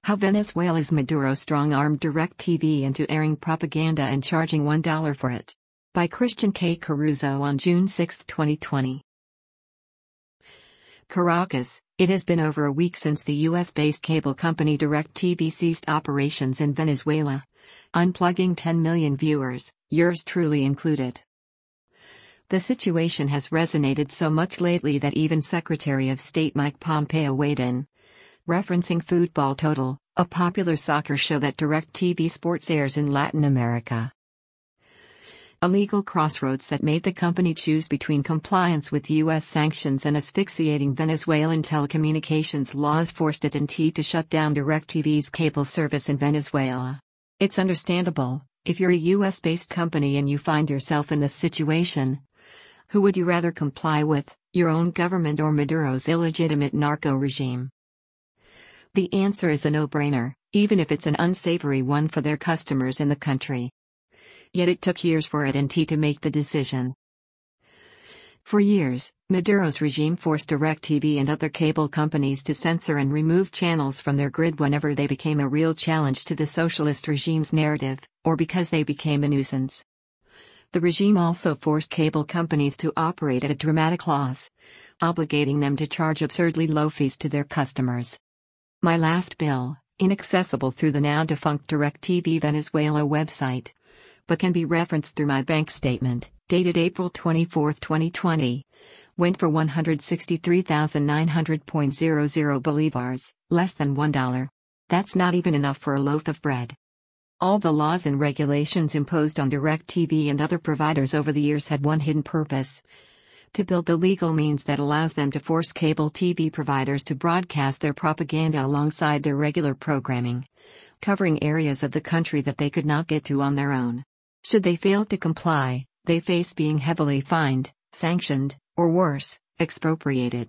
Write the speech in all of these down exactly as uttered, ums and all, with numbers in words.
How Venezuela's Maduro strong-armed DirecTV into airing propaganda and charging one dollar for it. By Christian K. Caruso on June sixth, twenty twenty. Caracas, it has been over a week since the U S-based cable company DirecTV ceased operations in Venezuela, unplugging ten million viewers, yours truly included. The situation has resonated so much lately that even Secretary of State Mike Pompeo weighed in, referencing Football Total, a popular soccer show that DirecTV Sports airs in Latin America. A legal crossroads that made the company choose between compliance with U S sanctions and asphyxiating Venezuelan telecommunications laws forced it and T to shut down DirecTV's cable service in Venezuela. It's understandable, if you're a U S-based company and you find yourself in this situation. Who would you rather comply with, your own government or Maduro's illegitimate narco regime? The answer is a no-brainer, even if it's an unsavory one for their customers in the country. Yet it took years for it and T to make the decision. For years, Maduro's regime forced DirecTV and other cable companies to censor and remove channels from their grid whenever they became a real challenge to the socialist regime's narrative, or because they became a nuisance. The regime also forced cable companies to operate at a dramatic loss, obligating them to charge absurdly low fees to their customers. My last bill, inaccessible through the now-defunct DirecTV Venezuela website, but can be referenced through my bank statement, dated April twenty-fourth, twenty twenty, went for one hundred sixty-three thousand nine hundred bolivars, less than one dollar. That's not even enough for a loaf of bread. All the laws and regulations imposed on DirecTV and other providers over the years had one hidden purpose: to build the legal means that allows them to force cable T V providers to broadcast their propaganda alongside their regular programming, covering areas of the country that they could not get to on their own. Should they fail to comply, they face being heavily fined, sanctioned, or worse, expropriated.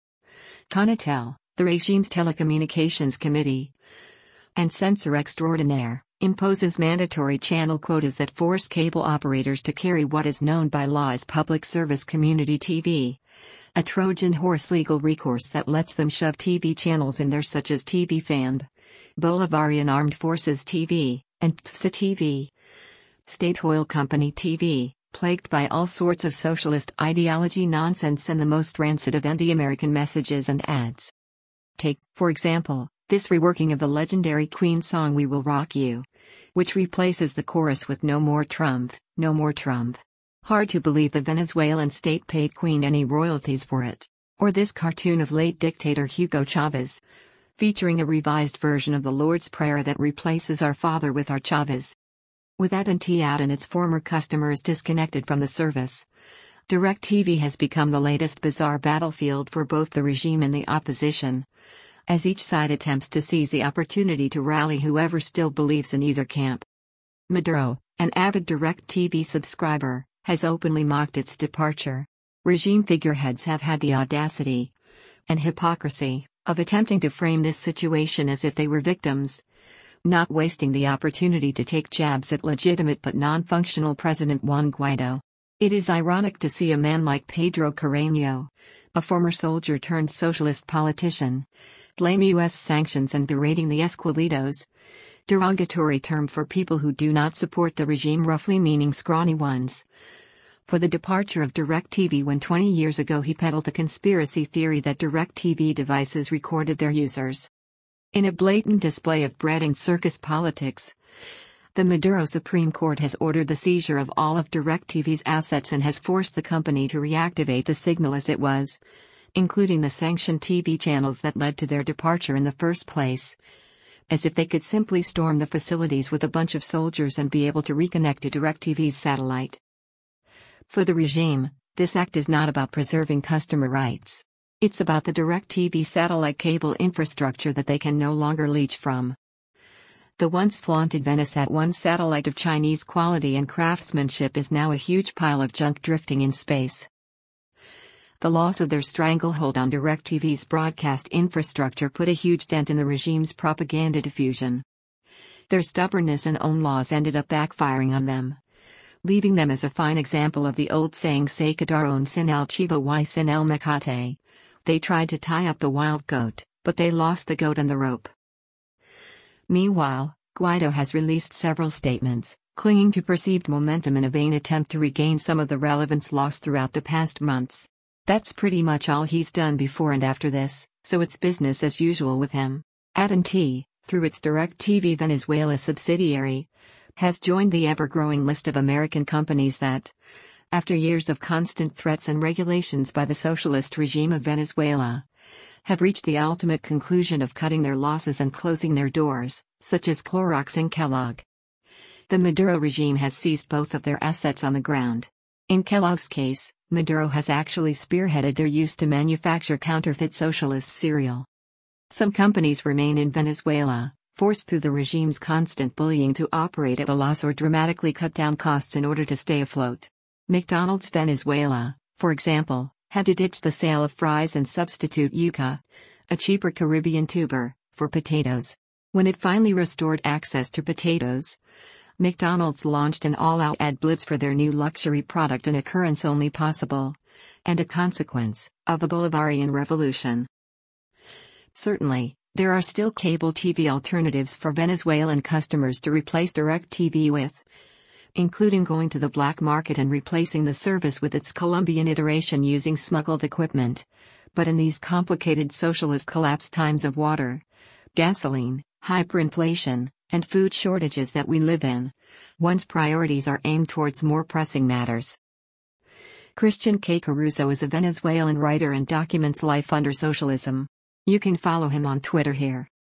Conatel, the regime's telecommunications committee and censor extraordinaire, imposes mandatory channel quotas that force cable operators to carry what is known by law as public service community T V, a Trojan horse legal recourse that lets them shove T V channels in there such as T V FAMB, Bolivarian Armed Forces T V, and P S A T V, State Oil Company T V, plagued by all sorts of socialist ideology nonsense and the most rancid of anti-American messages and ads. Take, for example, this reworking of the legendary Queen song We Will Rock You, which replaces the chorus with No More Trump, No More Trump. Hard to believe the Venezuelan state paid Queen any royalties for it. Or this cartoon of late dictator Hugo Chavez, featuring a revised version of the Lord's Prayer that replaces Our Father with Our Chavez. With A T and T out and its former customers disconnected from the service, DirecTV has become the latest bizarre battlefield for both the regime and the opposition, as each side attempts to seize the opportunity to rally whoever still believes in either camp. Maduro, an avid DirecTV subscriber, has openly mocked its departure. Regime figureheads have had the audacity and hypocrisy of attempting to frame this situation as if they were victims, not wasting the opportunity to take jabs at legitimate but non-functional President Juan Guaido. It is ironic to see a man like Pedro Carreño, a former soldier turned socialist politician, blame U S sanctions and berating the Esquelitos, derogatory term for people who do not support the regime, roughly meaning scrawny ones, for the departure of DirecTV when twenty years ago he peddled the conspiracy theory that DirecTV devices recorded their users. In a blatant display of bread and circus politics, the Maduro Supreme Court has ordered the seizure of all of DirecTV's assets and has forced the company to reactivate the signal as it was, including the sanctioned T V channels that led to their departure in the first place, as if they could simply storm the facilities with a bunch of soldiers and be able to reconnect to DirecTV's satellite. For the regime, this act is not about preserving customer rights. It's about the DirecTV satellite cable infrastructure that they can no longer leech from. The once flaunted Venesat one satellite of Chinese quality and craftsmanship is now a huge pile of junk drifting in space. The loss of their stranglehold on DirecTV's broadcast infrastructure put a huge dent in the regime's propaganda diffusion. Their stubbornness and own laws ended up backfiring on them, leaving them as a fine example of the old saying Se quedaron sin el chivo y sin el mecate. They tried to tie up the wild goat, but they lost the goat and the rope. Meanwhile, Guaido has released several statements, clinging to perceived momentum in a vain attempt to regain some of the relevance lost throughout the past months. That's pretty much all he's done before and after this, so it's business as usual with him. A T and T, through its DirecTV Venezuela subsidiary, has joined the ever-growing list of American companies that, after years of constant threats and regulations by the socialist regime of Venezuela, have reached the ultimate conclusion of cutting their losses and closing their doors, such as Clorox and Kellogg. The Maduro regime has seized both of their assets on the ground. In Kellogg's case, Maduro has actually spearheaded their use to manufacture counterfeit socialist cereal. Some companies remain in Venezuela, forced through the regime's constant bullying to operate at a loss or dramatically cut down costs in order to stay afloat. McDonald's Venezuela, for example, had to ditch the sale of fries and substitute yuca, a cheaper Caribbean tuber, for potatoes. When it finally restored access to potatoes, McDonald's launched an all-out ad blitz for their new luxury product, an occurrence only possible, and a consequence, of the Bolivarian Revolution. Certainly, there are still cable T V alternatives for Venezuelan customers to replace DirecTV with, including going to the black market and replacing the service with its Colombian iteration using smuggled equipment. But in these complicated socialist collapse times of water, gasoline, hyperinflation, and food shortages that we live in, one's priorities are aimed towards more pressing matters. Christian K. Caruso is a Venezuelan writer and documents life under socialism. You can follow him on Twitter here.